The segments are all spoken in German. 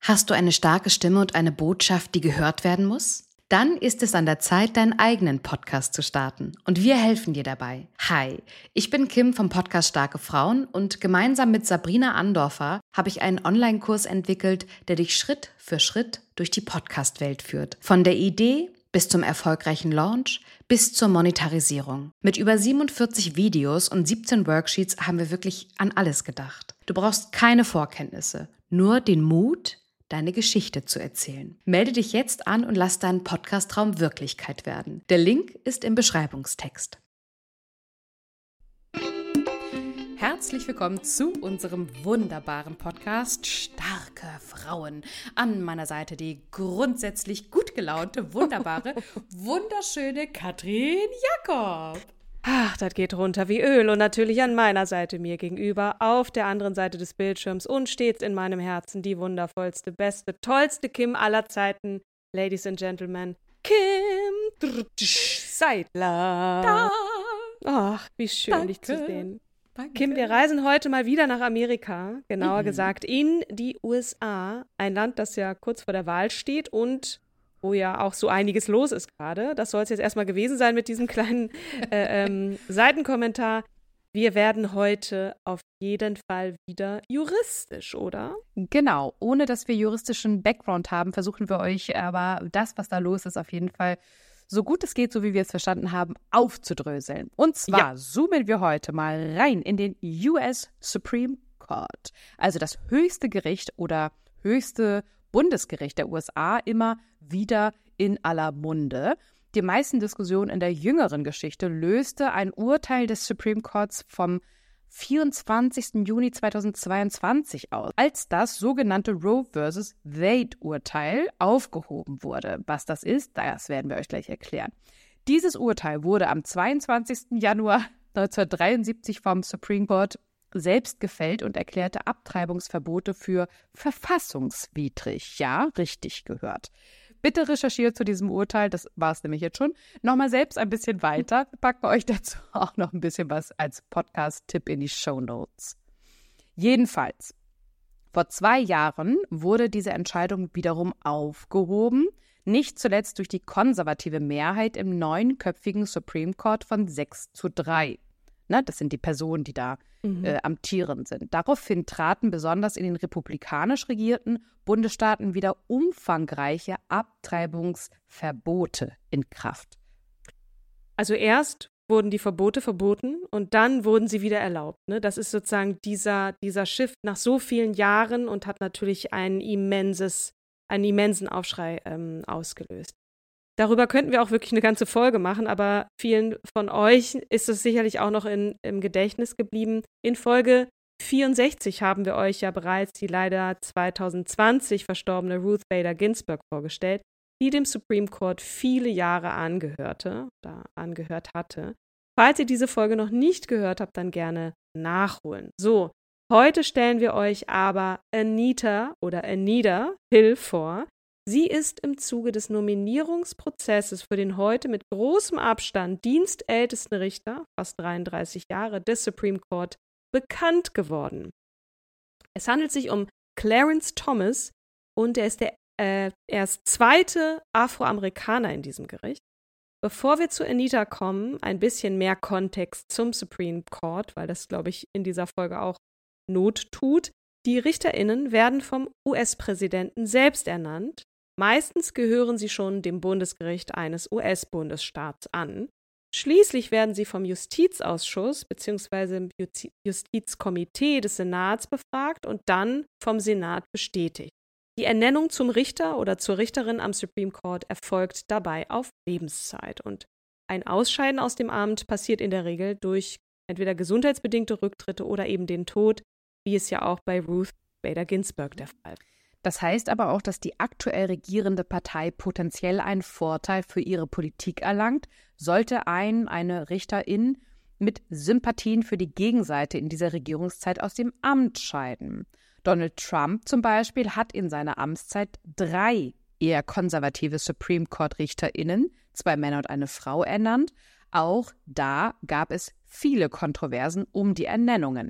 Hast du eine starke Stimme und eine Botschaft, die gehört werden muss? Dann ist es an der Zeit, deinen eigenen Podcast zu starten. Und wir helfen dir dabei. Hi, ich bin Kim vom Podcast Starke Frauen und gemeinsam mit Sabrina Andorfer habe ich einen Online-Kurs entwickelt, der dich Schritt für Schritt durch die Podcast-Welt führt. Von der Idee bis zum erfolgreichen Launch, bis zur Monetarisierung. Mit über 47 Videos und 17 Worksheets haben wir wirklich an alles gedacht. Du brauchst keine Vorkenntnisse, nur den Mut, deine Geschichte zu erzählen. Melde dich jetzt an und lass deinen Podcast-Traum Wirklichkeit werden. Der Link ist im Beschreibungstext. Herzlich willkommen zu unserem wunderbaren Podcast Starke Frauen. An meiner Seite die grundsätzlich gut gelaunte, wunderbare, wunderschöne Katrin Jakob. Ach, das geht runter wie Öl und natürlich an meiner Seite mir gegenüber, auf der anderen Seite des Bildschirms und stets in meinem Herzen die wundervollste, beste, tollste Kim aller Zeiten, Ladies and Gentlemen, Kim Seidler. Da. Ach, wie schön, Danke. dich zu sehen. Danke. Kim, wir reisen heute mal wieder nach Amerika, genauer gesagt in die USA, ein Land, das ja kurz vor der Wahl steht und wo ja auch so einiges los ist gerade. Das soll es jetzt erstmal gewesen sein mit diesem kleinen Seitenkommentar. Wir werden heute auf jeden Fall wieder juristisch, oder? Genau, ohne dass wir juristischen Background haben, versuchen wir euch aber das, was da los ist, auf jeden Fall so gut es geht, so wie wir es verstanden haben, aufzudröseln. Und zwar zoomen wir heute mal rein in den US Supreme Court, also das höchste Gericht oder höchste Bundesgericht der USA, immer wieder in aller Munde. Die meisten Diskussionen in der jüngeren Geschichte löste ein Urteil des Supreme Courts vom 24. Juni 2022 aus, als das sogenannte Roe vs. Wade-Urteil aufgehoben wurde. Was das ist, das werden wir euch gleich erklären. Dieses Urteil wurde am 22. Januar 1973 vom Supreme Court selbst gefällt und erklärte Abtreibungsverbote für verfassungswidrig. Ja, richtig gehört. Bitte recherchiert zu diesem Urteil, das war es nämlich jetzt schon, nochmal selbst ein bisschen weiter. Wir packen euch dazu auch noch ein bisschen was als Podcast-Tipp in die Shownotes. Jedenfalls, vor 2 Jahren wurde diese Entscheidung wiederum aufgehoben, nicht zuletzt durch die konservative Mehrheit im 9-köpfigen Supreme Court von 6:3. Das sind die Personen, die da amtierend sind. Daraufhin traten besonders in den republikanisch regierten Bundesstaaten wieder umfangreiche Abtreibungsverbote in Kraft. Also erst wurden die Verbote verboten und dann wurden sie wieder erlaubt. Ne? Das ist sozusagen dieser Shift nach so vielen Jahren und hat natürlich einen immensen Aufschrei ausgelöst. Darüber könnten wir auch wirklich eine ganze Folge machen, aber vielen von euch ist es sicherlich auch noch im Gedächtnis geblieben. In Folge 64 haben wir euch ja bereits die leider 2020 verstorbene Ruth Bader Ginsburg vorgestellt, die dem Supreme Court viele Jahre angehört hatte. Falls ihr diese Folge noch nicht gehört habt, dann gerne nachholen. So, heute stellen wir euch aber Anita Hill vor. Sie ist im Zuge des Nominierungsprozesses für den heute mit großem Abstand dienstältesten Richter, fast 33 Jahre, des Supreme Court, bekannt geworden. Es handelt sich um Clarence Thomas und er ist der erst zweite Afroamerikaner in diesem Gericht. Bevor wir zu Anita kommen, ein bisschen mehr Kontext zum Supreme Court, weil das, glaube ich, in dieser Folge auch Not tut. Die RichterInnen werden vom US-Präsidenten selbst ernannt. Meistens gehören sie schon dem Bundesgericht eines US-Bundesstaats an. Schließlich werden sie vom Justizausschuss bzw. im Justizkomitee des Senats befragt und dann vom Senat bestätigt. Die Ernennung zum Richter oder zur Richterin am Supreme Court erfolgt dabei auf Lebenszeit. Und ein Ausscheiden aus dem Amt passiert in der Regel durch entweder gesundheitsbedingte Rücktritte oder eben den Tod, wie es ja auch bei Ruth Bader Ginsburg der Fall ist. Das heißt aber auch, dass die aktuell regierende Partei potenziell einen Vorteil für ihre Politik erlangt, sollte eine Richterin mit Sympathien für die Gegenseite in dieser Regierungszeit aus dem Amt scheiden. Donald Trump zum Beispiel hat in seiner Amtszeit 3 eher konservative Supreme Court-RichterInnen, 2 Männer und eine Frau, ernannt. Auch da gab es viele Kontroversen um die Ernennungen.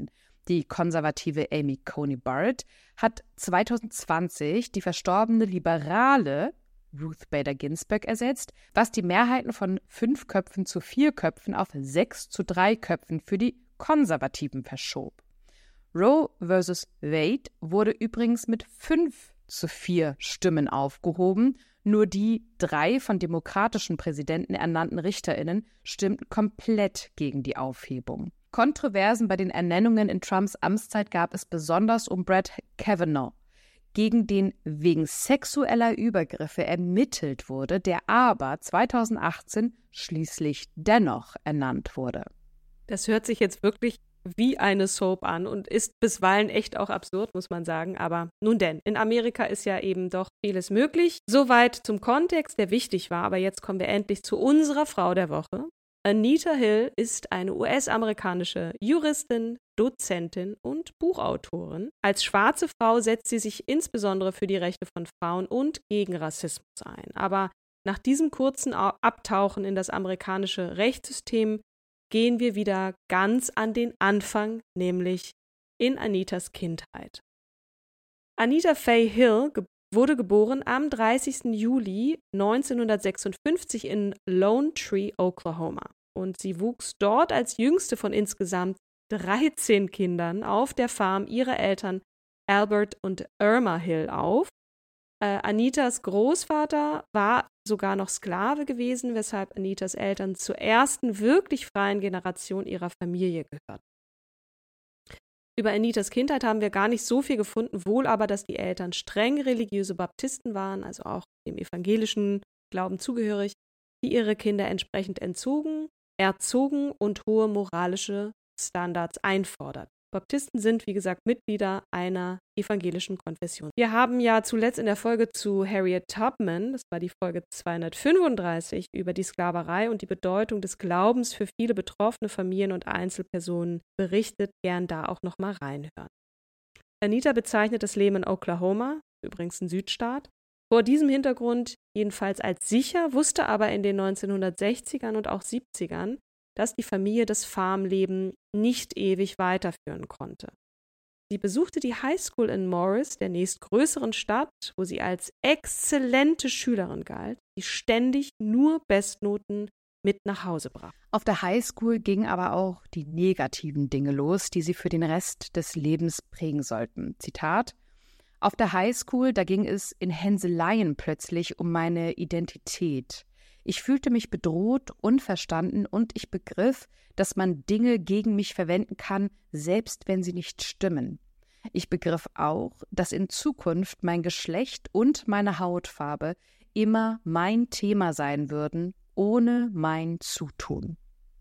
Die konservative Amy Coney Barrett hat 2020 die verstorbene liberale Ruth Bader Ginsburg ersetzt, was die Mehrheiten von 5 Köpfen zu 4 Köpfen auf 6 zu 3 Köpfen für die Konservativen verschob. Roe vs. Wade wurde übrigens mit 5 zu 4 Stimmen aufgehoben. Nur die 3 von demokratischen Präsidenten ernannten RichterInnen stimmten komplett gegen die Aufhebung. Kontroversen bei den Ernennungen in Trumps Amtszeit gab es besonders um Brett Kavanaugh, gegen den wegen sexueller Übergriffe ermittelt wurde, der aber 2018 schließlich dennoch ernannt wurde. Das hört sich jetzt wirklich wie eine Soap an und ist bisweilen echt auch absurd, muss man sagen. Aber nun denn, in Amerika ist ja eben doch vieles möglich. Soweit zum Kontext, der wichtig war. Aber jetzt kommen wir endlich zu unserer Frau der Woche. Anita Hill ist eine US-amerikanische Juristin, Dozentin und Buchautorin. Als schwarze Frau setzt sie sich insbesondere für die Rechte von Frauen und gegen Rassismus ein. Aber nach diesem kurzen Abtauchen in das amerikanische Rechtssystem gehen wir wieder ganz an den Anfang, nämlich in Anitas Kindheit. Anita Faye Hill wurde geboren am 30. Juli 1956 in Lone Tree, Oklahoma. Und sie wuchs dort als jüngste von insgesamt 13 Kindern auf der Farm ihrer Eltern Albert und Irma Hill auf. Anitas Großvater war sogar noch Sklave gewesen, weshalb Anitas Eltern zur ersten wirklich freien Generation ihrer Familie gehörten. Über Anitas Kindheit haben wir gar nicht so viel gefunden, wohl aber, dass die Eltern streng religiöse Baptisten waren, also auch dem evangelischen Glauben zugehörig, die ihre Kinder entsprechend erzogen und hohe moralische Standards einforderten. Baptisten sind, wie gesagt, Mitglieder einer evangelischen Konfession. Wir haben ja zuletzt in der Folge zu Harriet Tubman, das war die Folge 235, über die Sklaverei und die Bedeutung des Glaubens für viele betroffene Familien und Einzelpersonen berichtet, gern da auch nochmal reinhören. Anita bezeichnet das Leben in Oklahoma, übrigens ein Südstaat, vor diesem Hintergrund jedenfalls als sicher, wusste aber in den 1960ern und auch 70ern, dass die Familie das Farmleben nicht ewig weiterführen konnte. Sie besuchte die Highschool in Morris, der nächstgrößeren Stadt, wo sie als exzellente Schülerin galt, die ständig nur Bestnoten mit nach Hause brachte. Auf der Highschool gingen aber auch die negativen Dinge los, die sie für den Rest des Lebens prägen sollten. Zitat: Auf der Highschool, da ging es in Hänseleien plötzlich um meine Identität. Ich fühlte mich bedroht, unverstanden und ich begriff, dass man Dinge gegen mich verwenden kann, selbst wenn sie nicht stimmen. Ich begriff auch, dass in Zukunft mein Geschlecht und meine Hautfarbe immer mein Thema sein würden, ohne mein Zutun.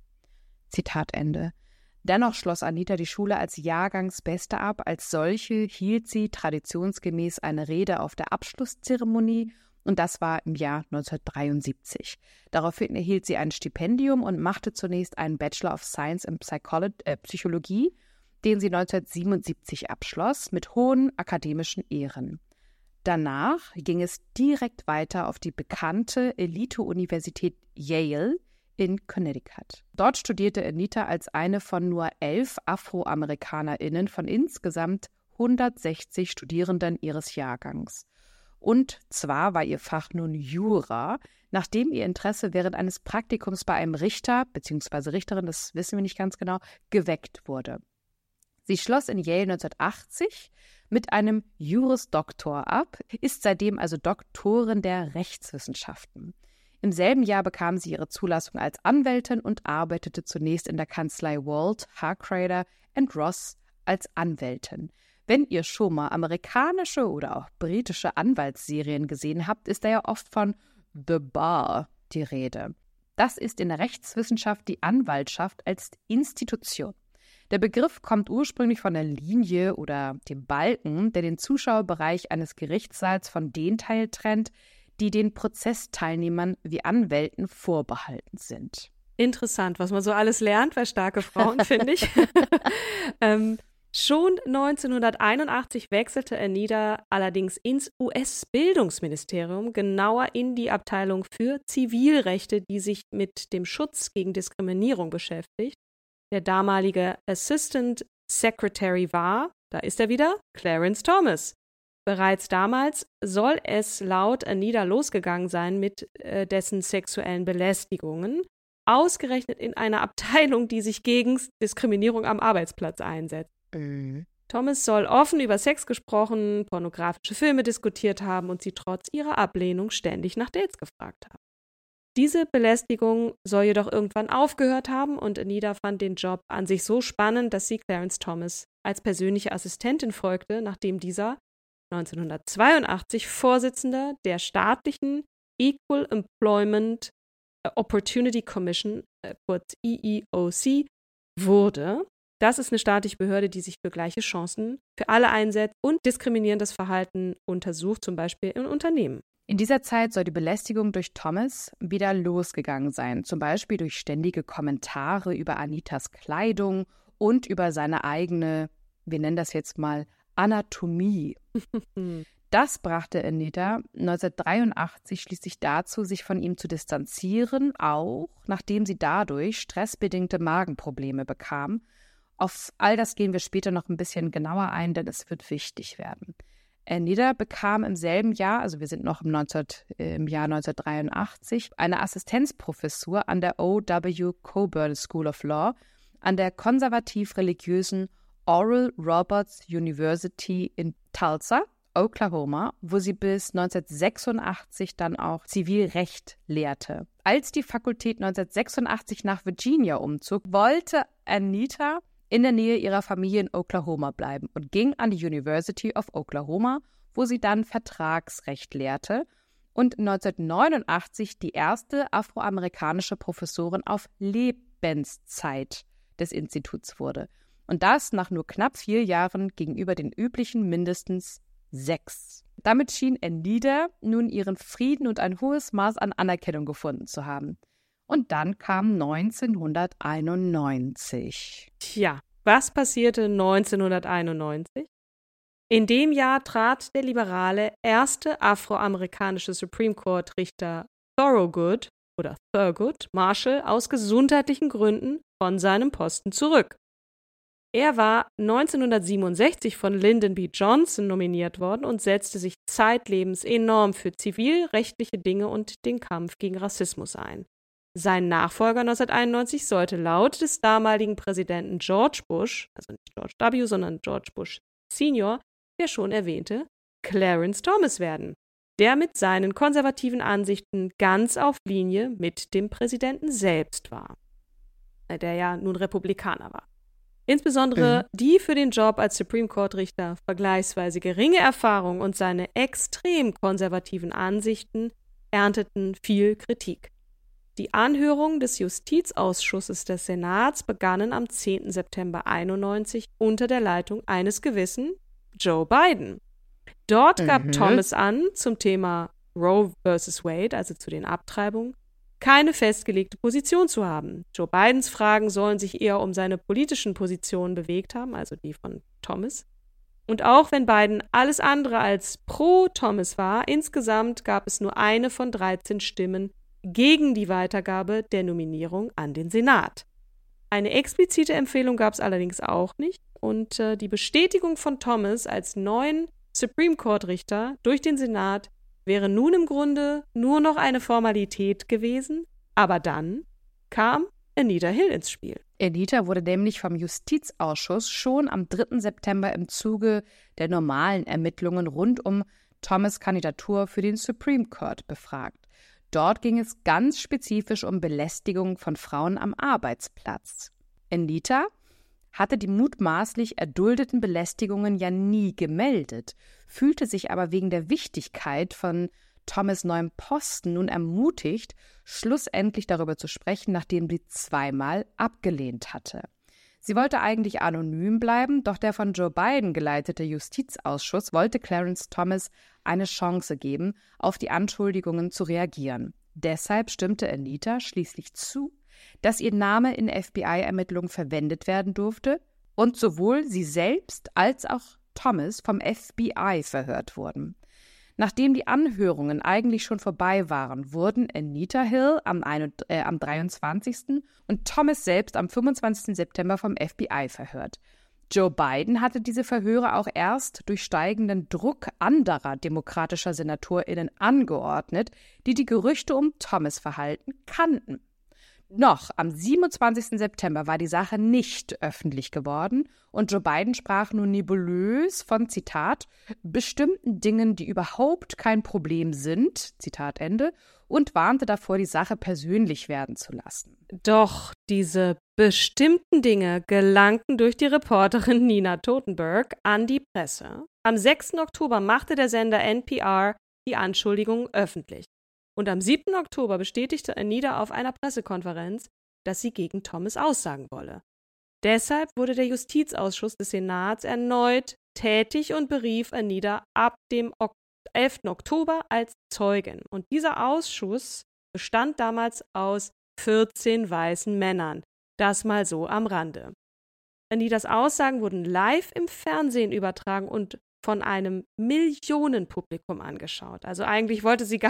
Zitat Ende. Dennoch schloss Anita die Schule als Jahrgangsbeste ab. Als solche hielt sie traditionsgemäß eine Rede auf der Abschlusszeremonie. Und das war im Jahr 1973. Daraufhin erhielt sie ein Stipendium und machte zunächst einen Bachelor of Science in Psychologie, den sie 1977 abschloss, mit hohen akademischen Ehren. Danach ging es direkt weiter auf die bekannte Elite-Universität Yale in Connecticut. Dort studierte Anita als eine von nur 11 AfroamerikanerInnen von insgesamt 160 Studierenden ihres Jahrgangs. Und zwar war ihr Fach nun Jura, nachdem ihr Interesse während eines Praktikums bei einem Richter bzw. Richterin, das wissen wir nicht ganz genau, geweckt wurde. Sie schloss in Yale 1980 mit einem Juris Doctor ab, ist seitdem also Doktorin der Rechtswissenschaften. Im selben Jahr bekam sie ihre Zulassung als Anwältin und arbeitete zunächst in der Kanzlei Walt, Harkrader & Ross als Anwältin. Wenn ihr schon mal amerikanische oder auch britische Anwaltsserien gesehen habt, ist da ja oft von The Bar die Rede. Das ist in der Rechtswissenschaft die Anwaltschaft als Institution. Der Begriff kommt ursprünglich von der Linie oder dem Balken, der den Zuschauerbereich eines Gerichtssaals von den Teilen trennt, die den Prozessteilnehmern wie Anwälten vorbehalten sind. Interessant, was man so alles lernt bei starke Frauen, finde ich. Schon 1981 wechselte Anita allerdings ins US-Bildungsministerium, genauer in die Abteilung für Zivilrechte, die sich mit dem Schutz gegen Diskriminierung beschäftigt. Der damalige Assistant Secretary war, da ist er wieder, Clarence Thomas. Bereits damals soll es laut Anita losgegangen sein mit dessen sexuellen Belästigungen, ausgerechnet in einer Abteilung, die sich gegen Diskriminierung am Arbeitsplatz einsetzt. Thomas soll offen über Sex gesprochen, pornografische Filme diskutiert haben und sie trotz ihrer Ablehnung ständig nach Dates gefragt haben. Diese Belästigung soll jedoch irgendwann aufgehört haben und Anita fand den Job an sich so spannend, dass sie Clarence Thomas als persönliche Assistentin folgte, nachdem dieser 1982 Vorsitzender der staatlichen Equal Employment Opportunity Commission, kurz EEOC, wurde. Das ist eine staatliche Behörde, die sich für gleiche Chancen für alle einsetzt und diskriminierendes Verhalten untersucht, zum Beispiel in Unternehmen. In dieser Zeit soll die Belästigung durch Thomas wieder losgegangen sein, zum Beispiel durch ständige Kommentare über Anitas Kleidung und über seine eigene, wir nennen das jetzt mal, Anatomie. Das brachte Anita 1983 schließlich dazu, sich von ihm zu distanzieren, auch nachdem sie dadurch stressbedingte Magenprobleme bekam. Auf all das gehen wir später noch ein bisschen genauer ein, denn es wird wichtig werden. Anita bekam im selben Jahr, also wir sind noch im Jahr 1983, eine Assistenzprofessur an der O.W. Coburn School of Law an der konservativ-religiösen Oral Roberts University in Tulsa, Oklahoma, wo sie bis 1986 dann auch Zivilrecht lehrte. Als die Fakultät 1986 nach Virginia umzog, wollte Anita in der Nähe ihrer Familie in Oklahoma bleiben und ging an die University of Oklahoma, wo sie dann Vertragsrecht lehrte und 1989 die erste afroamerikanische Professorin auf Lebenszeit des Instituts wurde. Und das nach nur knapp 4 Jahren gegenüber den üblichen mindestens 6. Damit schien Anita nun ihren Frieden und ein hohes Maß an Anerkennung gefunden zu haben. Und dann kam 1991. Tja, was passierte 1991? In dem Jahr trat der liberale erste afroamerikanische Supreme Court Richter Thurgood Marshall aus gesundheitlichen Gründen von seinem Posten zurück. Er war 1967 von Lyndon B. Johnson nominiert worden und setzte sich zeitlebens enorm für zivilrechtliche Dinge und den Kampf gegen Rassismus ein. Sein Nachfolger 1991 sollte laut des damaligen Präsidenten George Bush, also nicht George W., sondern George Bush Senior, der schon erwähnte, Clarence Thomas werden, der mit seinen konservativen Ansichten ganz auf Linie mit dem Präsidenten selbst war, der ja nun Republikaner war. Insbesondere die für den Job als Supreme Court Richter vergleichsweise geringe Erfahrung und seine extrem konservativen Ansichten ernteten viel Kritik. Die Anhörungen des Justizausschusses des Senats begannen am 10. September 1991 unter der Leitung eines gewissen Joe Biden. Dort gab Thomas an, zum Thema Roe vs. Wade, also zu den Abtreibungen, keine festgelegte Position zu haben. Joe Bidens Fragen sollen sich eher um seine politischen Positionen bewegt haben, also die von Thomas. Und auch wenn Biden alles andere als pro Thomas war, insgesamt gab es nur eine von 13 Stimmen gegen die Weitergabe der Nominierung an den Senat. Eine explizite Empfehlung gab es allerdings auch nicht und die Bestätigung von Thomas als neuen Supreme Court Richter durch den Senat wäre nun im Grunde nur noch eine Formalität gewesen, aber dann kam Anita Hill ins Spiel. Anita wurde nämlich vom Justizausschuss schon am 3. September im Zuge der normalen Ermittlungen rund um Thomas' Kandidatur für den Supreme Court befragt. Dort ging es ganz spezifisch um Belästigung von Frauen am Arbeitsplatz. Anita hatte die mutmaßlich erduldeten Belästigungen ja nie gemeldet, fühlte sich aber wegen der Wichtigkeit von Thomas' neuem Posten nun ermutigt, schlussendlich darüber zu sprechen, nachdem sie 2-mal abgelehnt hatte. Sie wollte eigentlich anonym bleiben, doch der von Joe Biden geleitete Justizausschuss wollte Clarence Thomas eine Chance geben, auf die Anschuldigungen zu reagieren. Deshalb stimmte Anita schließlich zu, dass ihr Name in FBI-Ermittlungen verwendet werden durfte und sowohl sie selbst als auch Thomas vom FBI verhört wurden. Nachdem die Anhörungen eigentlich schon vorbei waren, wurden Anita Hill am 23. und Thomas selbst am 25. September vom FBI verhört. Joe Biden hatte diese Verhöre auch erst durch steigenden Druck anderer demokratischer SenatorInnen angeordnet, die die Gerüchte um Thomas' Verhalten kannten. Noch am 27. September war die Sache nicht öffentlich geworden und Joe Biden sprach nur nebulös von, Zitat, bestimmten Dingen, die überhaupt kein Problem sind, Zitat Ende, und warnte davor, die Sache persönlich werden zu lassen. Doch diese bestimmten Dinge gelangten durch die Reporterin Nina Totenberg an die Presse. Am 6. Oktober machte der Sender NPR die Anschuldigungen öffentlich. Und am 7. Oktober bestätigte Anita auf einer Pressekonferenz, dass sie gegen Thomas aussagen wolle. Deshalb wurde der Justizausschuss des Senats erneut tätig und berief Anita ab dem 11. Oktober als Zeugin. Und dieser Ausschuss bestand damals aus 14 weißen Männern. Das mal so am Rande. Anitas Aussagen wurden live im Fernsehen übertragen und von einem Millionenpublikum angeschaut. Also eigentlich wollte sie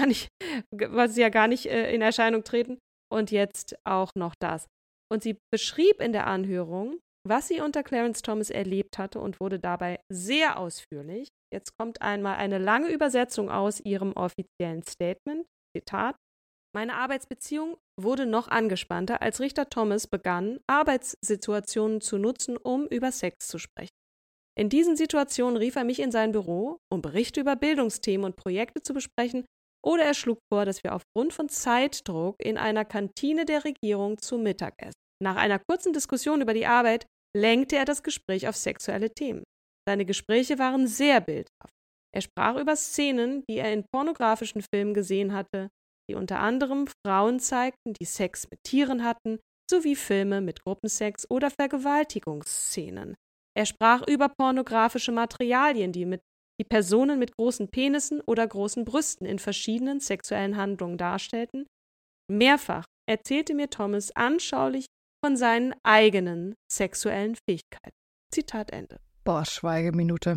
ja gar nicht in Erscheinung treten und jetzt auch noch das. Und sie beschrieb in der Anhörung, was sie unter Clarence Thomas erlebt hatte und wurde dabei sehr ausführlich. Jetzt kommt einmal eine lange Übersetzung aus ihrem offiziellen Statement. Zitat: Meine Arbeitsbeziehung wurde noch angespannter, als Richter Thomas begann, Arbeitssituationen zu nutzen, um über Sex zu sprechen. In diesen Situationen rief er mich in sein Büro, um Berichte über Bildungsthemen und Projekte zu besprechen, oder er schlug vor, dass wir aufgrund von Zeitdruck in einer Kantine der Regierung zu Mittag essen. Nach einer kurzen Diskussion über die Arbeit lenkte er das Gespräch auf sexuelle Themen. Seine Gespräche waren sehr bildhaft. Er sprach über Szenen, die er in pornografischen Filmen gesehen hatte, die unter anderem Frauen zeigten, die Sex mit Tieren hatten, sowie Filme mit Gruppensex oder Vergewaltigungsszenen. Er sprach über pornografische Materialien, die Personen mit großen Penissen oder großen Brüsten in verschiedenen sexuellen Handlungen darstellten. Mehrfach erzählte mir Thomas anschaulich von seinen eigenen sexuellen Fähigkeiten. Zitat Ende. Boah, Schweigeminute.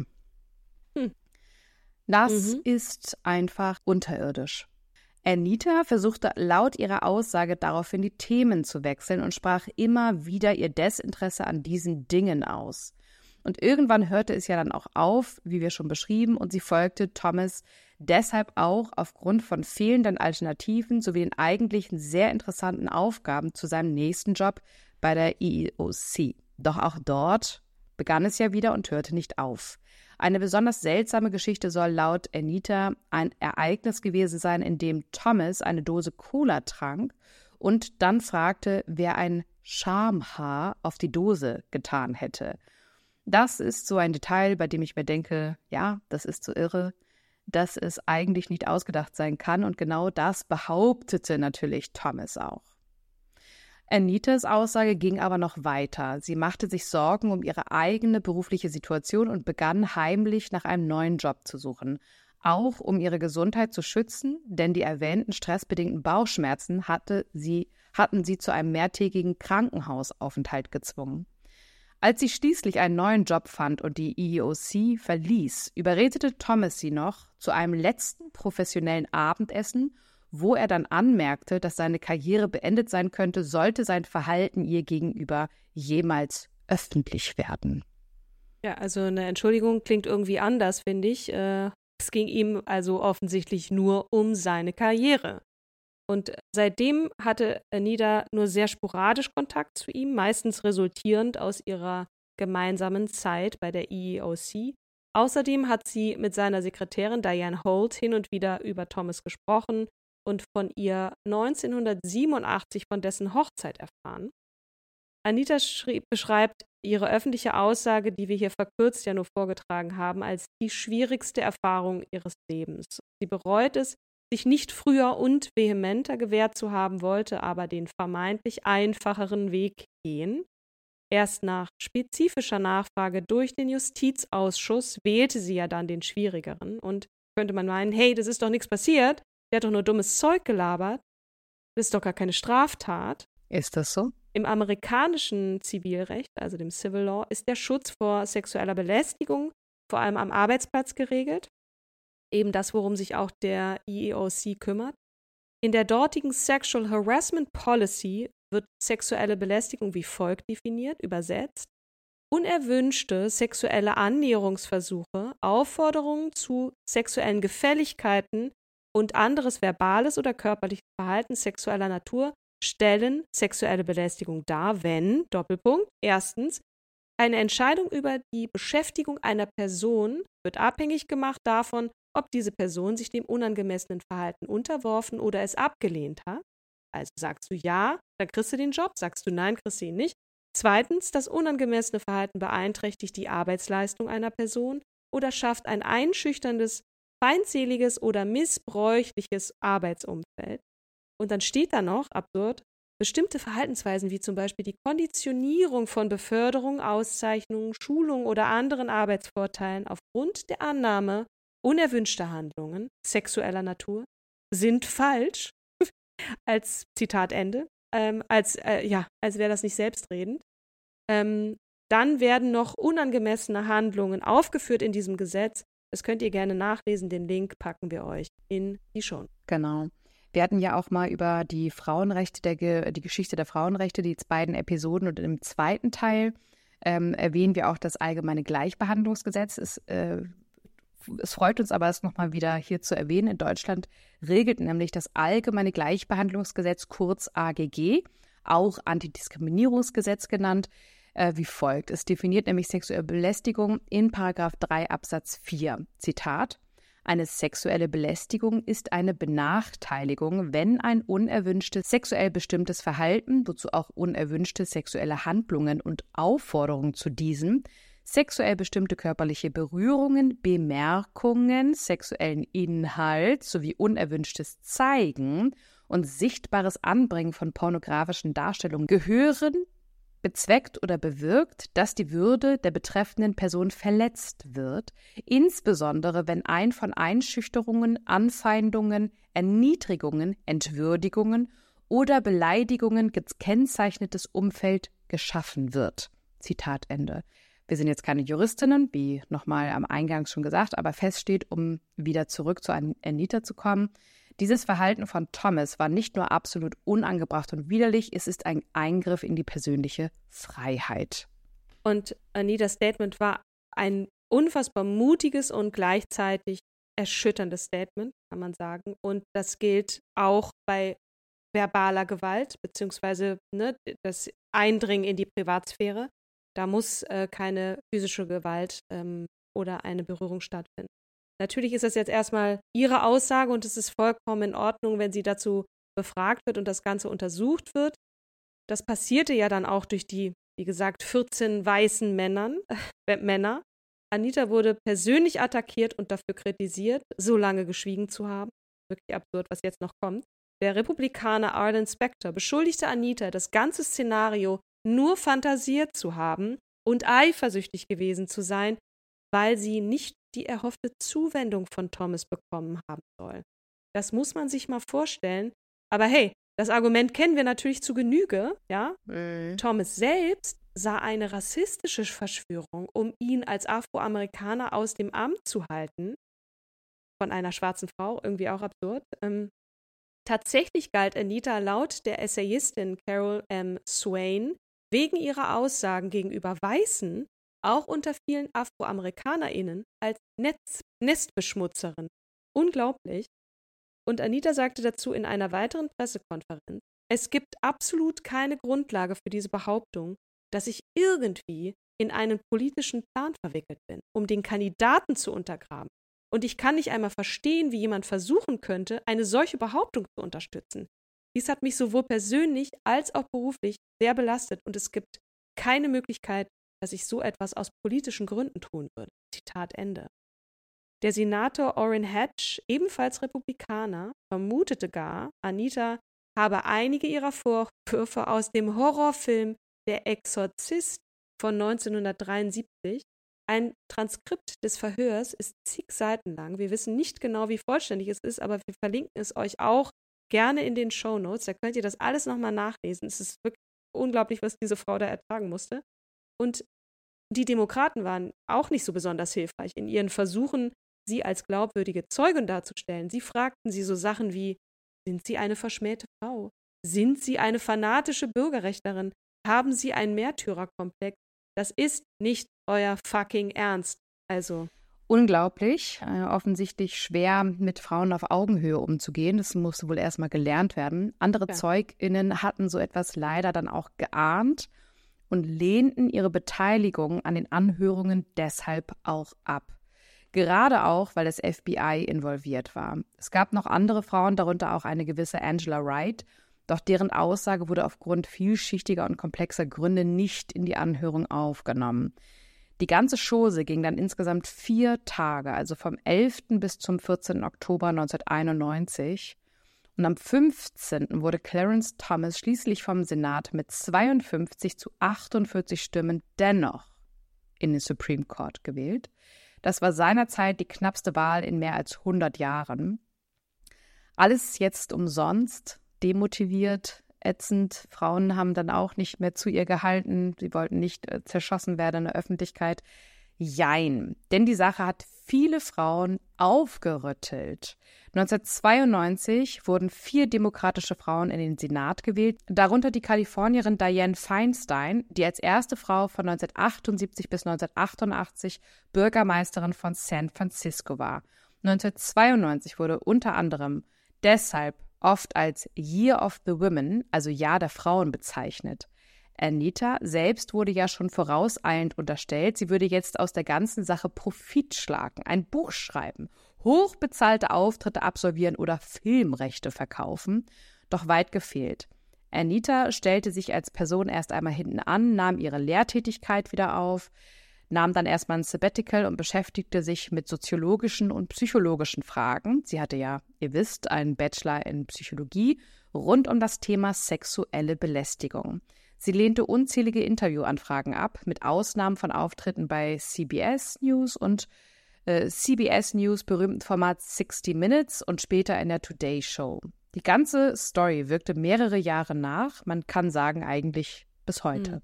Das ist einfach unterirdisch. Anita versuchte laut ihrer Aussage daraufhin die Themen zu wechseln und sprach immer wieder ihr Desinteresse an diesen Dingen aus. Und irgendwann hörte es ja dann auch auf, wie wir schon beschrieben, und sie folgte Thomas deshalb auch aufgrund von fehlenden Alternativen sowie den eigentlichen sehr interessanten Aufgaben zu seinem nächsten Job bei der EEOC. Doch auch dort begann es ja wieder und hörte nicht auf. Eine besonders seltsame Geschichte soll laut Anita ein Ereignis gewesen sein, in dem Thomas eine Dose Cola trank und dann fragte, wer ein Schamhaar auf die Dose getan hätte. Das ist so ein Detail, bei dem ich mir denke, ja, das ist so irre, dass es eigentlich nicht ausgedacht sein kann. Und genau das behauptete natürlich Thomas auch. Anitas Aussage ging aber noch weiter. Sie machte sich Sorgen um ihre eigene berufliche Situation und begann heimlich nach einem neuen Job zu suchen. Auch um ihre Gesundheit zu schützen, denn die erwähnten stressbedingten Bauchschmerzen hatten sie zu einem mehrtägigen Krankenhausaufenthalt gezwungen. Als sie schließlich einen neuen Job fand und die EEOC verließ, überredete Thomas sie noch zu einem letzten professionellen Abendessen, wo er dann anmerkte, dass seine Karriere beendet sein könnte, sollte sein Verhalten ihr gegenüber jemals öffentlich werden. Ja, also eine Entschuldigung klingt irgendwie anders, finde ich. Es ging ihm also offensichtlich nur um seine Karriere. Und seitdem hatte Anita nur sehr sporadisch Kontakt zu ihm, meistens resultierend aus ihrer gemeinsamen Zeit bei der EEOC. Außerdem hat sie mit seiner Sekretärin Diane Holt hin und wieder über Thomas gesprochen und von ihr 1987 von dessen Hochzeit erfahren. Anita beschreibt ihre öffentliche Aussage, die wir hier verkürzt ja nur vorgetragen haben, als die schwierigste Erfahrung ihres Lebens. Sie bereut es, sich nicht früher und vehementer gewehrt zu haben, wollte aber den vermeintlich einfacheren Weg gehen. Erst nach spezifischer Nachfrage durch den Justizausschuss wählte sie ja dann den schwierigeren. Und könnte man meinen, hey, das ist doch nichts passiert, der hat doch nur dummes Zeug gelabert, das ist doch gar keine Straftat. Ist das so? Im amerikanischen Zivilrecht, also dem Civil Law, ist der Schutz vor sexueller Belästigung vor allem am Arbeitsplatz geregelt. Eben das, worum sich auch der EEOC kümmert. In der dortigen Sexual Harassment Policy wird sexuelle Belästigung wie folgt definiert, übersetzt: unerwünschte sexuelle Annäherungsversuche, Aufforderungen zu sexuellen Gefälligkeiten und anderes verbales oder körperliches Verhalten sexueller Natur stellen sexuelle Belästigung dar, wenn, Doppelpunkt, erstens, eine Entscheidung über die Beschäftigung einer Person wird abhängig gemacht davon, ob diese Person sich dem unangemessenen Verhalten unterworfen oder es abgelehnt hat. Also sagst du ja, dann kriegst du den Job, sagst du nein, kriegst du ihn nicht. Zweitens, das unangemessene Verhalten beeinträchtigt die Arbeitsleistung einer Person oder schafft ein einschüchterndes, feindseliges oder missbräuchliches Arbeitsumfeld. Und dann steht da noch, absurd, bestimmte Verhaltensweisen wie zum Beispiel die Konditionierung von Beförderung, Auszeichnungen, Schulungen oder anderen Arbeitsvorteilen aufgrund der Annahme unerwünschter Handlungen sexueller Natur sind falsch, als Zitat Ende, als wäre das nicht selbstredend. Dann werden noch unangemessene Handlungen aufgeführt in diesem Gesetz. Das könnt ihr gerne nachlesen. Den Link packen wir euch in die Shownotes. Genau. Wir hatten ja auch mal über die Frauenrechte, die Geschichte der Frauenrechte, die beiden Episoden, und im zweiten Teil erwähnen wir auch das allgemeine Gleichbehandlungsgesetz. Es freut uns aber, es nochmal wieder hier zu erwähnen. In Deutschland regelt nämlich das allgemeine Gleichbehandlungsgesetz, kurz AGG, auch Antidiskriminierungsgesetz genannt, wie folgt. Es definiert nämlich sexuelle Belästigung in § 3 Absatz 4. Zitat: Eine sexuelle Belästigung ist eine Benachteiligung, wenn ein unerwünschtes sexuell bestimmtes Verhalten, wozu auch unerwünschte sexuelle Handlungen und Aufforderungen zu diesem, sexuell bestimmte körperliche Berührungen, Bemerkungen, sexuellen Inhalt sowie unerwünschtes Zeigen und sichtbares Anbringen von pornografischen Darstellungen gehören, bezweckt oder bewirkt, dass die Würde der betreffenden Person verletzt wird, insbesondere wenn ein von Einschüchterungen, Anfeindungen, Erniedrigungen, Entwürdigungen oder Beleidigungen gekennzeichnetes Umfeld geschaffen wird. Zitat Ende. Wir sind jetzt keine Juristinnen, wie nochmal am Eingang schon gesagt, aber fest steht, um wieder zurück zu Anita zu kommen: Dieses Verhalten von Thomas war nicht nur absolut unangebracht und widerlich, es ist ein Eingriff in die persönliche Freiheit. Und Anitas Statement war ein unfassbar mutiges und gleichzeitig erschütterndes Statement, kann man sagen. Und das gilt auch bei verbaler Gewalt, beziehungsweise das Eindringen in die Privatsphäre. Da muss keine physische Gewalt oder eine Berührung stattfinden. Natürlich ist das jetzt erstmal ihre Aussage und es ist vollkommen in Ordnung, wenn sie dazu befragt wird und das Ganze untersucht wird. Das passierte ja dann auch durch die, wie gesagt, 14 weißen Männer. Anita wurde persönlich attackiert und dafür kritisiert, so lange geschwiegen zu haben. Wirklich absurd, was jetzt noch kommt. Der Republikaner Arlen Specter beschuldigte Anita, das ganze Szenario nur fantasiert zu haben und eifersüchtig gewesen zu sein, weil sie nicht die erhoffte Zuwendung von Thomas bekommen haben soll. Das muss man sich mal vorstellen. Aber hey, das Argument kennen wir natürlich zu Genüge, ja? Thomas selbst sah eine rassistische Verschwörung, um ihn als Afroamerikaner aus dem Amt zu halten, von einer schwarzen Frau, irgendwie auch absurd. Tatsächlich galt Anita laut der Essayistin Carol M. Swain wegen ihrer Aussagen gegenüber Weißen auch unter vielen AfroamerikanerInnen als Nestbeschmutzerin. Unglaublich. Und Anita sagte dazu in einer weiteren Pressekonferenz: Es gibt absolut keine Grundlage für diese Behauptung, dass ich irgendwie in einen politischen Plan verwickelt bin, um den Kandidaten zu untergraben. Und ich kann nicht einmal verstehen, wie jemand versuchen könnte, eine solche Behauptung zu unterstützen. Dies hat mich sowohl persönlich als auch beruflich sehr belastet und es gibt keine Möglichkeit, dass ich so etwas aus politischen Gründen tun würde. Zitat Ende. Der Senator Orrin Hatch, ebenfalls Republikaner, vermutete gar, Anita habe einige ihrer Vorwürfe aus dem Horrorfilm Der Exorzist von 1973. Ein Transkript des Verhörs ist zig Seiten lang. Wir wissen nicht genau, wie vollständig es ist, aber wir verlinken es euch auch gerne in den Shownotes. Da könnt ihr das alles nochmal nachlesen. Es ist wirklich unglaublich, was diese Frau da ertragen musste. Und die Demokraten waren auch nicht so besonders hilfreich in ihren Versuchen, sie als glaubwürdige Zeugin darzustellen. Sie fragten sie so Sachen wie: Sind Sie eine verschmähte Frau? Sind Sie eine fanatische Bürgerrechtlerin? Haben Sie einen Märtyrerkomplex? Das ist nicht euer fucking Ernst. Also. Unglaublich, offensichtlich schwer mit Frauen auf Augenhöhe umzugehen. Das musste wohl erstmal gelernt werden. Andere ZeugInnen hatten so etwas leider dann auch geahnt und lehnten ihre Beteiligung an den Anhörungen deshalb auch ab. Gerade auch, weil das FBI involviert war. Es gab noch andere Frauen, darunter auch eine gewisse Angela Wright, doch deren Aussage wurde aufgrund vielschichtiger und komplexer Gründe nicht in die Anhörung aufgenommen. Die ganze Chose ging dann insgesamt 4 Tage, also vom 11. bis zum 14. Oktober 1991. Und am 15. wurde Clarence Thomas schließlich vom Senat mit 52 zu 48 Stimmen dennoch in den Supreme Court gewählt. Das war seinerzeit die knappste Wahl in mehr als 100 Jahren. Alles jetzt umsonst, demotiviert, ätzend. Frauen haben dann auch nicht mehr zu ihr gehalten. Sie wollten nicht zerschossen werden in der Öffentlichkeit. Jein. Denn die Sache hat viele Frauen aufgerüttelt. 1992 wurden 4 demokratische Frauen in den Senat gewählt, darunter die Kalifornierin Dianne Feinstein, die als erste Frau von 1978 bis 1988 Bürgermeisterin von San Francisco war. 1992 wurde unter anderem deshalb oft als Year of the Women, also Jahr der Frauen, bezeichnet. Anita selbst wurde ja schon vorauseilend unterstellt, sie würde jetzt aus der ganzen Sache Profit schlagen, ein Buch schreiben, hochbezahlte Auftritte absolvieren oder Filmrechte verkaufen. Doch weit gefehlt. Anita stellte sich als Person erst einmal hinten an, nahm ihre Lehrtätigkeit wieder auf, nahm dann erstmal ein Sabbatical und beschäftigte sich mit soziologischen und psychologischen Fragen. Sie hatte ja, ihr wisst, einen Bachelor in Psychologie rund um das Thema sexuelle Belästigung. Sie lehnte unzählige Interviewanfragen ab, mit Ausnahmen von Auftritten bei CBS News und CBS News berühmten Format 60 Minutes und später in der Today Show. Die ganze Story wirkte mehrere Jahre nach, man kann sagen eigentlich bis heute.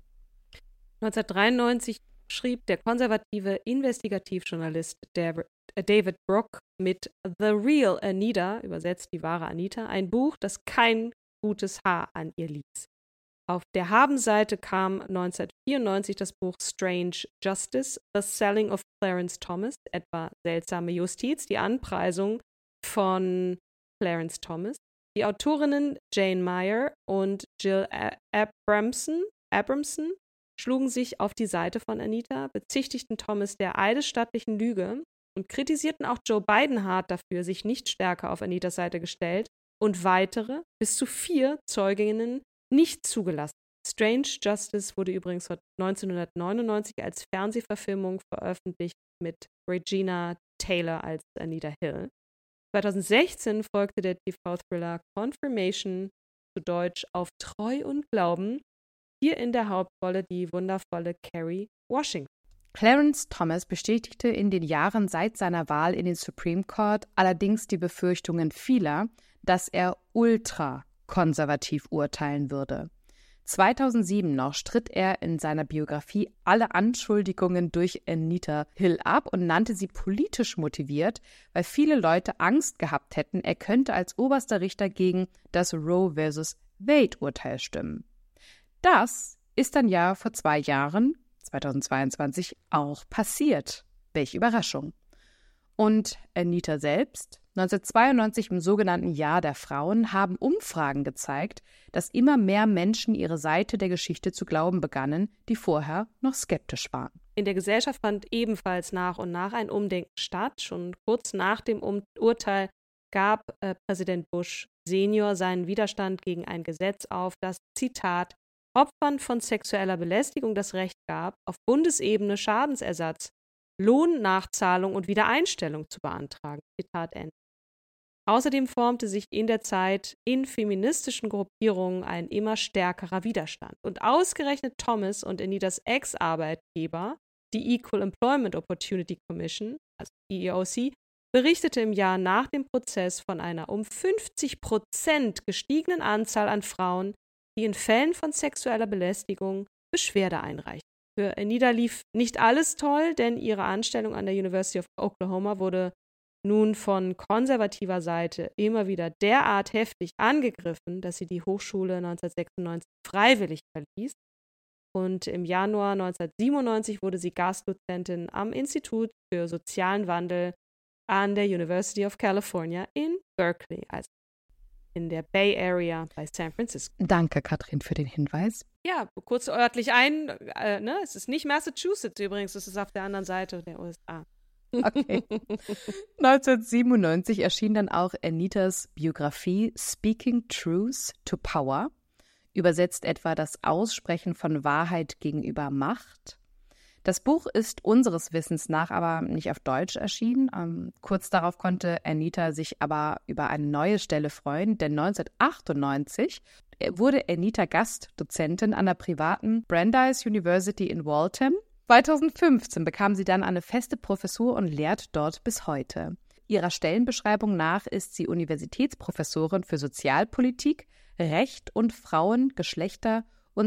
1993 schrieb der konservative Investigativjournalist David Brooke mit The Real Anita, übersetzt die wahre Anita, ein Buch, das kein gutes Haar an ihr ließ. Auf der Habenseite kam 1994 das Buch Strange Justice, The Selling of Clarence Thomas, etwa Seltsame Justiz, die Anpreisung von Clarence Thomas. Die Autorinnen Jane Meyer und Jill Abramson schlugen sich auf die Seite von Anita, bezichtigten Thomas der eidesstattlichen Lüge und kritisierten auch Joe Biden hart dafür, sich nicht stärker auf Anitas Seite gestellt und weitere, bis zu 4 Zeuginnen nicht zugelassen. Strange Justice wurde übrigens 1999 als Fernsehverfilmung veröffentlicht mit Regina Taylor als Anita Hill. 2016 folgte der TV-Thriller Confirmation, zu Deutsch Auf Treu und Glauben, hier in der Hauptrolle die wundervolle Kerry Washington. Clarence Thomas bestätigte in den Jahren seit seiner Wahl in den Supreme Court allerdings die Befürchtungen vieler, dass er ultrakonservativ urteilen würde. 2007 noch stritt er in seiner Biografie alle Anschuldigungen durch Anita Hill ab und nannte sie politisch motiviert, weil viele Leute Angst gehabt hätten, er könnte als oberster Richter gegen das Roe vs. Wade-Urteil stimmen. Das ist dann ja vor 2 Jahren, 2022, auch passiert. Welche Überraschung. Und Anita selbst? 1992 im sogenannten Jahr der Frauen haben Umfragen gezeigt, dass immer mehr Menschen ihre Seite der Geschichte zu glauben begannen, die vorher noch skeptisch waren. In der Gesellschaft fand ebenfalls nach und nach ein Umdenken statt. Schon kurz nach dem Urteil gab Präsident Bush Senior seinen Widerstand gegen ein Gesetz auf, das, Zitat, Opfern von sexueller Belästigung das Recht gab, auf Bundesebene Schadensersatz, Lohnnachzahlung und Wiedereinstellung zu beantragen. Zitat Ende. Außerdem formte sich in der Zeit in feministischen Gruppierungen ein immer stärkerer Widerstand. Und ausgerechnet Thomas und Anitas Ex-Arbeitgeber, die Equal Employment Opportunity Commission, also EEOC, berichtete im Jahr nach dem Prozess von einer um 50% gestiegenen Anzahl an Frauen, die in Fällen von sexueller Belästigung Beschwerde einreichten. Für Anita lief nicht alles toll, denn ihre Anstellung an der University of Oklahoma wurde nun von konservativer Seite immer wieder derart heftig angegriffen, dass sie die Hochschule 1996 freiwillig verließ. und im Januar 1997 wurde sie Gastdozentin am Institut für sozialen Wandel an der University of California in Berkeley, also in der Bay Area bei San Francisco. Danke, Katrin, für den Hinweis. Ja, kurz örtlich es ist nicht Massachusetts übrigens, es ist auf der anderen Seite der USA. Okay. 1997 erschien dann auch Anitas Biografie Speaking Truth to Power, übersetzt etwa das Aussprechen von Wahrheit gegenüber Macht. Das Buch ist unseres Wissens nach aber nicht auf Deutsch erschienen. Kurz darauf konnte Anita sich aber über eine neue Stelle freuen, denn 1998 wurde Anita Gastdozentin an der privaten Brandeis University in Waltham. 2015 bekam sie dann eine feste Professur und lehrt dort bis heute. Ihrer Stellenbeschreibung nach ist sie Universitätsprofessorin für Sozialpolitik, Recht und Frauen-, Geschlechter- und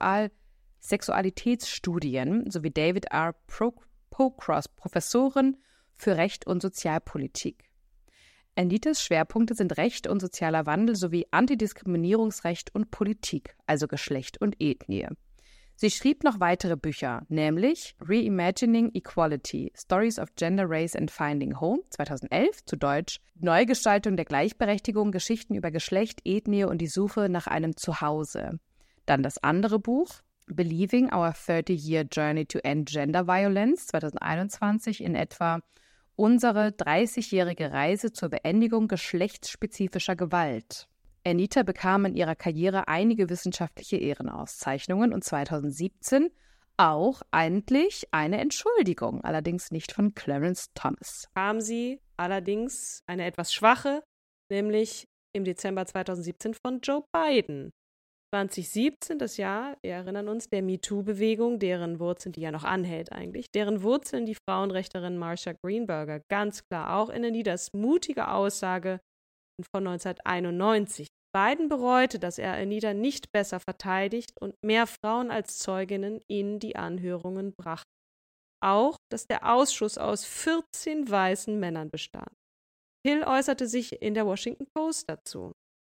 Sexualitätsstudien sowie David R. Pocross, Professorin für Recht und Sozialpolitik. Anitas Schwerpunkte sind Recht und sozialer Wandel sowie Antidiskriminierungsrecht und Politik, also Geschlecht und Ethnie. Sie schrieb noch weitere Bücher, nämlich Reimagining Equality, Stories of Gender, Race and Finding Home 2011, zu Deutsch Neugestaltung der Gleichberechtigung, Geschichten über Geschlecht, Ethnie und die Suche nach einem Zuhause. Dann das andere Buch, Believing Our 30-Year Journey to End Gender Violence 2021, in etwa unsere 30-jährige Reise zur Beendigung geschlechtsspezifischer Gewalt. Anita bekam in ihrer Karriere einige wissenschaftliche Ehrenauszeichnungen und 2017 auch endlich eine Entschuldigung, allerdings nicht von Clarence Thomas. Kam sie allerdings eine etwas schwache, nämlich im Dezember 2017 von Joe Biden. 2017, das Jahr, wir erinnern uns, der MeToo-Bewegung, deren Wurzeln, die ja noch anhält eigentlich, deren Wurzeln die Frauenrechterin Marsha Greenberger ganz klar auch in Anitas mutige Aussage von 1991. Biden bereute, dass er Anita nicht besser verteidigt und mehr Frauen als Zeuginnen in die Anhörungen brachte. Auch, dass der Ausschuss aus 14 weißen Männern bestand. Hill äußerte sich in der Washington Post dazu.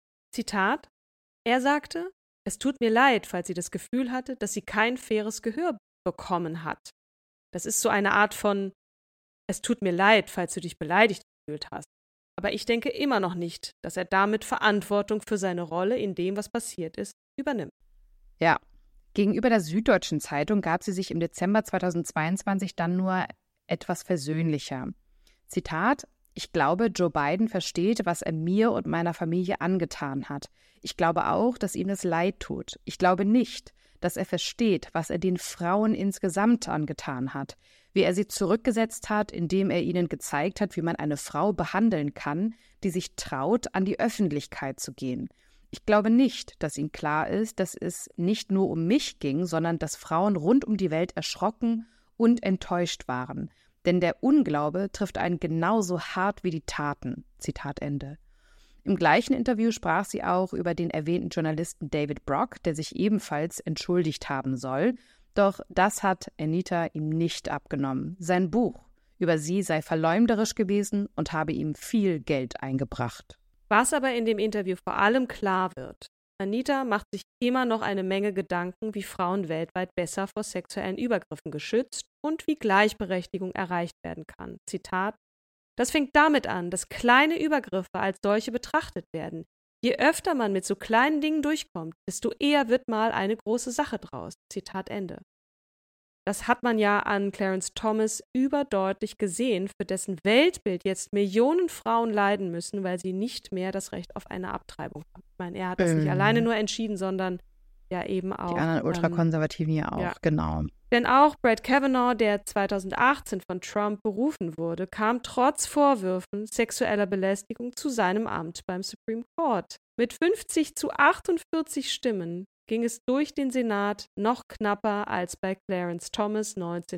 Zitat: Er sagte, es tut mir leid, falls sie das Gefühl hatte, dass sie kein faires Gehör bekommen hat. Das ist so eine Art von, es tut mir leid, falls du dich beleidigt gefühlt hast. Aber ich denke immer noch nicht, dass er damit Verantwortung für seine Rolle in dem, was passiert ist, übernimmt. Ja, gegenüber der Süddeutschen Zeitung gab sie sich im Dezember 2022 dann nur etwas versöhnlicher. Zitat: Ich glaube, Joe Biden versteht, was er mir und meiner Familie angetan hat. Ich glaube auch, dass ihm das leid tut. Ich glaube nicht, dass er versteht, was er den Frauen insgesamt angetan hat, wie er sie zurückgesetzt hat, indem er ihnen gezeigt hat, wie man eine Frau behandeln kann, die sich traut, an die Öffentlichkeit zu gehen. Ich glaube nicht, dass ihm klar ist, dass es nicht nur um mich ging, sondern dass Frauen rund um die Welt erschrocken und enttäuscht waren. Denn der Unglaube trifft einen genauso hart wie die Taten. Zitat Ende. Im gleichen Interview sprach sie auch über den erwähnten Journalisten David Brock, der sich ebenfalls entschuldigt haben soll. Doch das hat Anita ihm nicht abgenommen. Sein Buch über sie sei verleumderisch gewesen und habe ihm viel Geld eingebracht. Was aber in dem Interview vor allem klar wird: Anita macht sich immer noch eine Menge Gedanken, wie Frauen weltweit besser vor sexuellen Übergriffen geschützt und wie Gleichberechtigung erreicht werden kann. Zitat: Das fängt damit an, dass kleine Übergriffe als solche betrachtet werden. Je öfter man mit so kleinen Dingen durchkommt, desto eher wird mal eine große Sache draus. Zitat Ende. Das hat man ja an Clarence Thomas überdeutlich gesehen, für dessen Weltbild jetzt Millionen Frauen leiden müssen, weil sie nicht mehr das Recht auf eine Abtreibung haben. Ich meine, er hat das nicht alleine nur entschieden, sondern ja eben auch. Die anderen Ultrakonservativen ja auch, ja. Genau. Denn auch Brett Kavanaugh, der 2018 von Trump berufen wurde, kam trotz Vorwürfen sexueller Belästigung zu seinem Amt beim Supreme Court. Mit 50-48 Stimmen ging es durch den Senat noch knapper als bei Clarence Thomas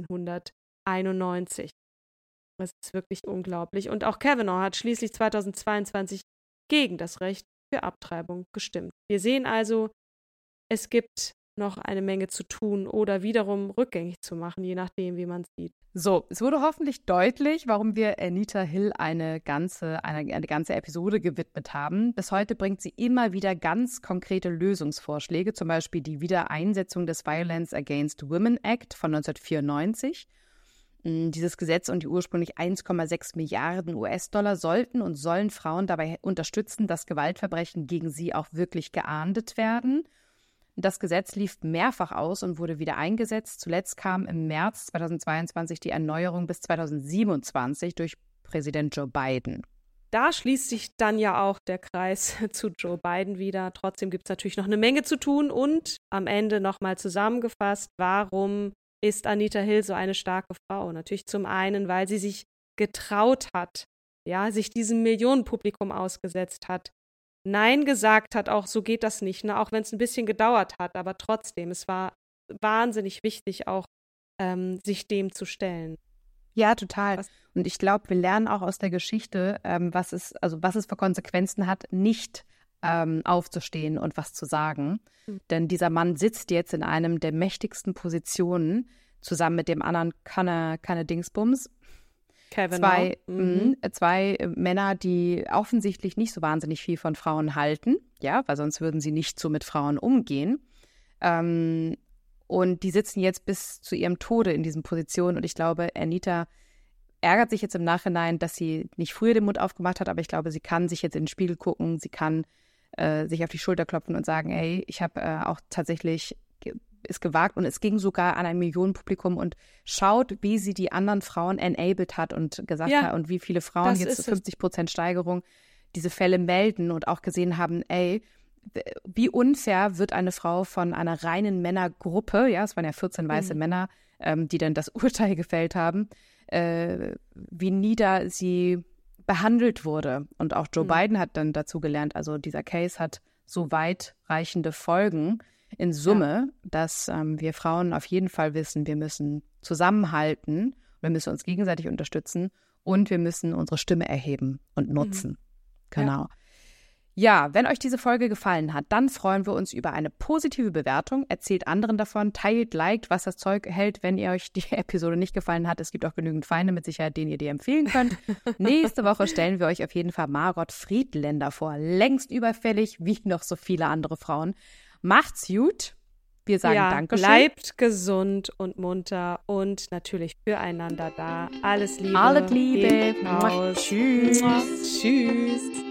1991. Das ist wirklich unglaublich. Und auch Kavanaugh hat schließlich 2022 gegen das Recht für Abtreibung gestimmt. Wir sehen also, es gibt noch eine Menge zu tun oder wiederum rückgängig zu machen, je nachdem, wie man es sieht. So, es wurde hoffentlich deutlich, warum wir Anita Hill eine ganze Episode gewidmet haben. Bis heute bringt sie immer wieder ganz konkrete Lösungsvorschläge, zum Beispiel die Wiedereinsetzung des Violence Against Women Act von 1994. Dieses Gesetz und die ursprünglich 1,6 Milliarden US-Dollar sollten und sollen Frauen dabei unterstützen, dass Gewaltverbrechen gegen sie auch wirklich geahndet werden. Das Gesetz lief mehrfach aus und wurde wieder eingesetzt. Zuletzt kam im März 2022 die Erneuerung bis 2027 durch Präsident Joe Biden. Da schließt sich dann ja auch der Kreis zu Joe Biden wieder. Trotzdem gibt es natürlich noch eine Menge zu tun und am Ende nochmal zusammengefasst, warum ist Anita Hill so eine starke Frau? Natürlich zum einen, weil sie sich getraut hat, ja, sich diesem Millionenpublikum ausgesetzt hat, Nein gesagt hat, auch so geht das nicht, ne? Auch wenn es ein bisschen gedauert hat, aber trotzdem, es war wahnsinnig wichtig, auch sich dem zu stellen. Ja, total. Und ich glaube, wir lernen auch aus der Geschichte, was es für Konsequenzen hat, nicht aufzustehen und was zu sagen. Denn dieser Mann sitzt jetzt in einem der mächtigsten Positionen, zusammen mit dem anderen Conor Dingsbums. Kavanaugh. Zwei Männer, die offensichtlich nicht so wahnsinnig viel von Frauen halten, ja, weil sonst würden sie nicht so mit Frauen umgehen. Und die sitzen jetzt bis zu ihrem Tode in diesen Positionen. Und ich glaube, Anita ärgert sich jetzt im Nachhinein, dass sie nicht früher den Mund aufgemacht hat, aber ich glaube, sie kann sich jetzt in den Spiegel gucken, sie kann sich auf die Schulter klopfen und sagen, ey, ich habe auch tatsächlich es gewagt und es ging sogar an ein Millionenpublikum und schaut, wie sie die anderen Frauen enabled hat und gesagt hat und wie viele Frauen jetzt zu 50% Steigerung diese Fälle melden und auch gesehen haben, ey, wie unfair wird eine Frau von einer reinen Männergruppe, ja, es waren ja 14 weiße Männer, die dann das Urteil gefällt haben, wie nieder sie behandelt wurde. Und auch Joe Biden hat dann dazu gelernt, also dieser Case hat so weitreichende Folgen in Summe, dass wir Frauen auf jeden Fall wissen, wir müssen zusammenhalten, wir müssen uns gegenseitig unterstützen und wir müssen unsere Stimme erheben und nutzen. Genau. Ja, wenn euch diese Folge gefallen hat, dann freuen wir uns über eine positive Bewertung. Erzählt anderen davon, teilt, liked, was das Zeug hält, wenn ihr euch die Episode nicht gefallen hat. Es gibt auch genügend Feinde mit Sicherheit, denen ihr die empfehlen könnt. Nächste Woche stellen wir euch auf jeden Fall Margot Friedländer vor. Längst überfällig, wie noch so viele andere Frauen. Macht's gut. Wir sagen Dankeschön. Bleibt gesund und munter und natürlich füreinander da. Alles Liebe. Alles Liebe. Tschüss. Tschüss.